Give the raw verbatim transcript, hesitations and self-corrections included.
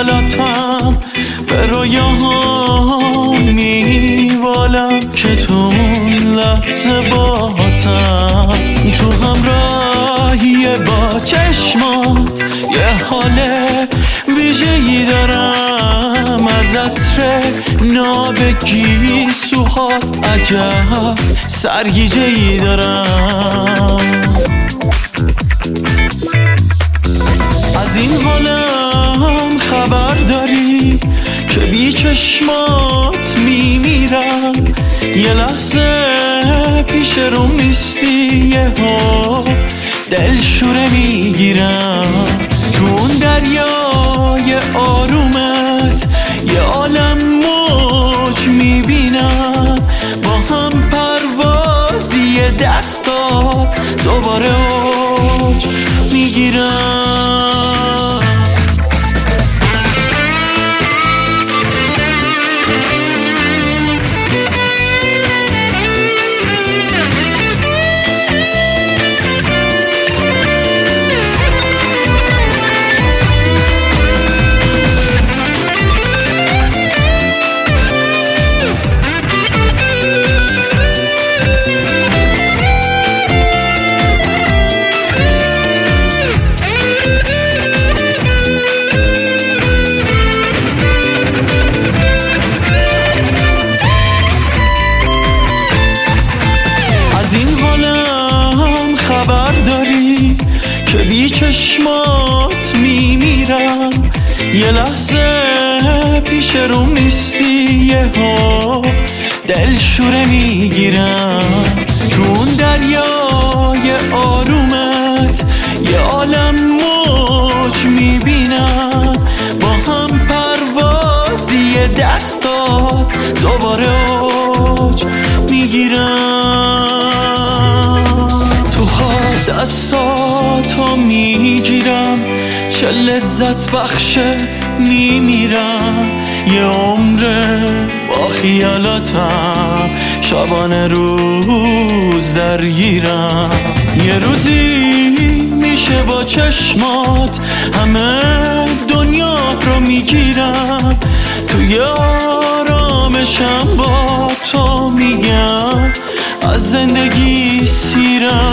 خیالاتم به رویاها میوالم که تو اون لحظه باهاتم. تو همراهی با چشمات یه حال ویژه‌ای دارم، از عطر نابگی سوهات عجب سرگیجه‌ای دارم. از این حالم خبر داری که بی چشمات میمیرم، یه لحظه پیش روم نیستی یهو دلشوره میگیرم. تو اون دریای آرومت یه عالم موج میبینم، با هم پروازی دستا دوباره اوج میگیرم. خبر داری که بی چشمات میمیرم، یه لحظه پیش روم نیستی یهو دلشوره میگیرم. تو اون دریای آرومت یه عالم موج میبینم، با هم پروازی دستا دوباره اوج میگیرم. دستاتو میگیرم چه لذت بخشه میمیرم، یه عمره با خیالاتم شبانه روز درگیرم. یه روزی میشه با چشمات همه دنیا رو میگیرم، توی آرامشم با تو میگم از زندگی سیرم.